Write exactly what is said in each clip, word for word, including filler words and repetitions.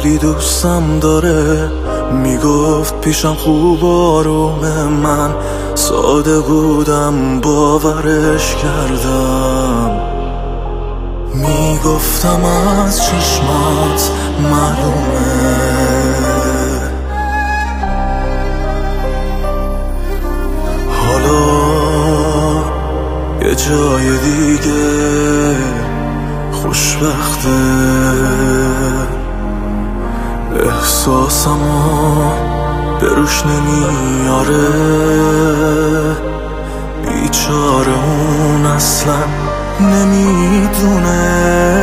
خیلی دوستم داره، میگفت پیشم خوب آرومه، من ساده بودم باورش کردم. میگفتم از چشمات معلومه حالا یه جای دیگه خوشبخته، احساسمو به روش نمیاره، بیچاره اون اصلا نمیدونه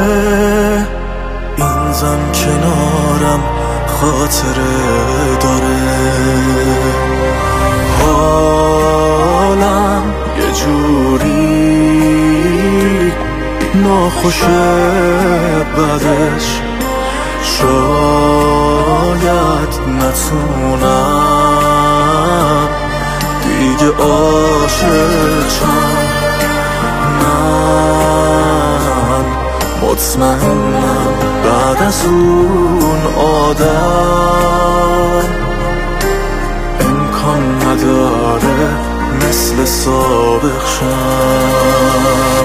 این زن کنارم خاطره داره. حالم یه جوری ناخوشه بعدش، شاید نتونم دیگه عاشقشم. من مطمئنم بعد از اون آدم امکان نداره مثل سابق شم.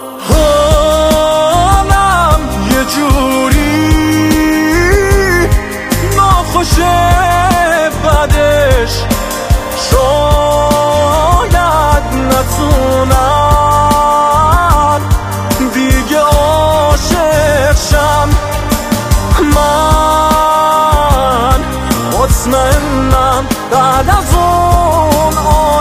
حالم یه جوری ناخوشه بعدش، شاید نتونم دیگه عاشق شم. من مطمئنم بعد از اون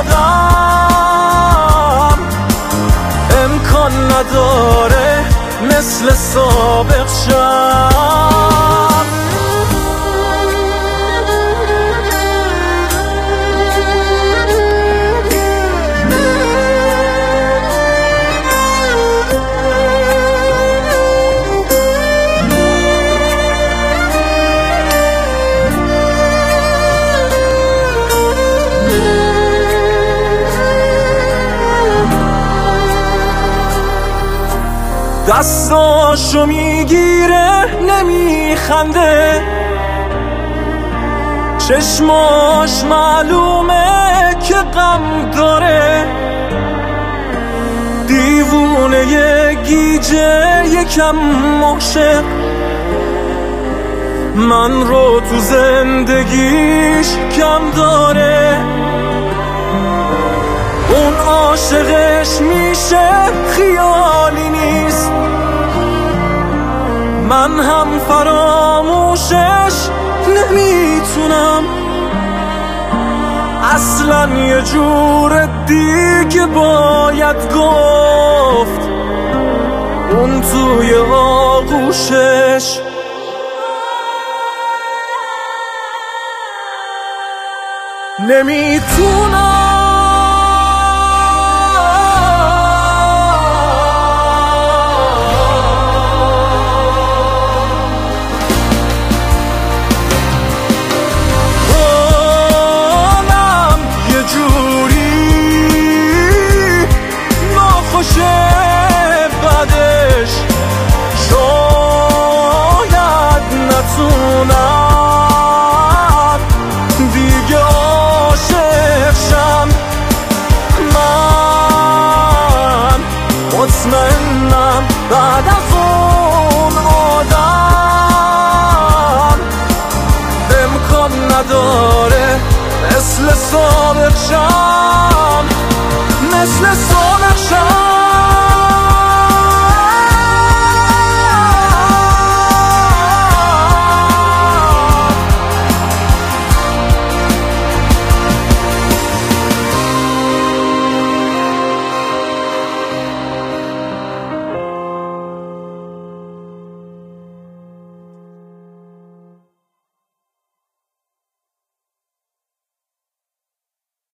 آدم امکان نداره مثل سابق شم. دستاشو میگیره نمیخنده، چشماش معلومه که غم داره، دیوونه یه گیجه یکم عاشق، من رو تو زندگیش کم داره. اون عاشقش میشه خیالی نیست، من هم فراموشش نمیتونم، اصلا یه جور دیگه باید گفت اون توی آغوشش. نمیتونم بعدش، شاید نتونم